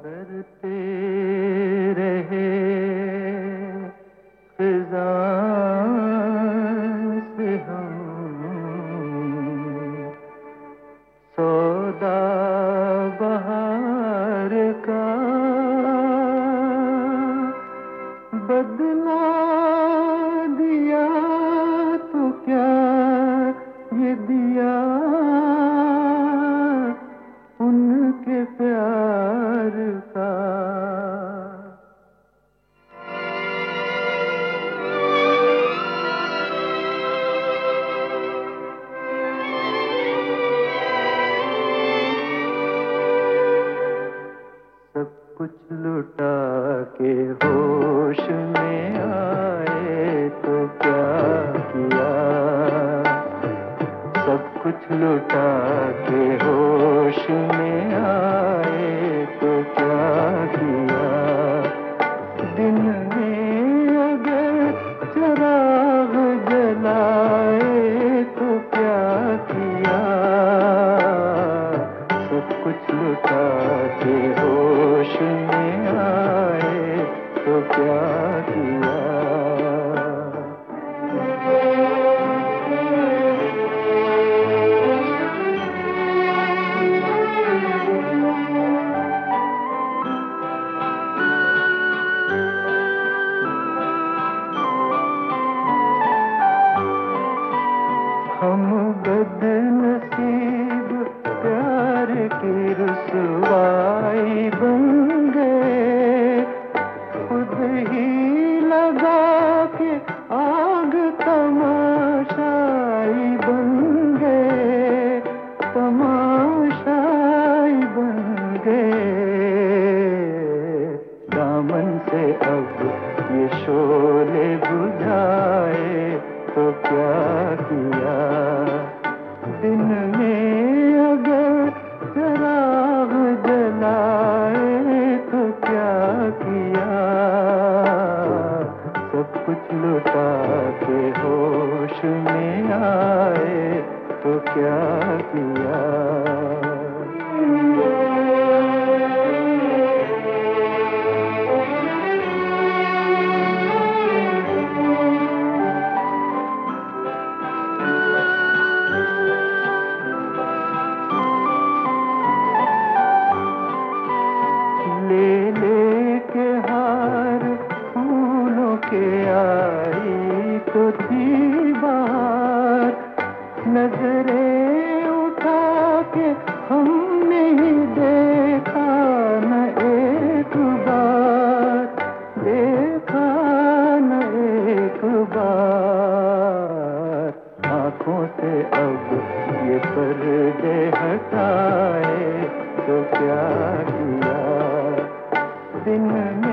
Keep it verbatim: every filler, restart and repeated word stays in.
करते रहे फिजा से हम सौदा बहार का बदला दिया तो क्या ये दिया उनके प्यार का। सब कुछ लुटा के होश में आए तो क्या किया, सब कुछ लुटा के होश में आए तो क्या किया। दिन में अगर चिराग जलाए तो क्या किया, सब कुछ लुटा के होश में आए तो क्या किया। हम बदनसीब प्यार की रुसवाई बन गए, खुद ही लगा के आग तमाशाई बन गए, तमाशाई बन गए। दामन से अब ये शोले बुझाए तो क्या किया। दिन में अगर चिराग जलाए तो क्या किया, सब कुछ लुटा के होश में आए तो क्या किया। ले ले के हार फूलों के आई तो थी बाहर, नजरें उठा के हमने ही देखा न एक बार, देखा न एक बार। आँखों से अब ये पर्दे हटाए तो क्या किया। दिन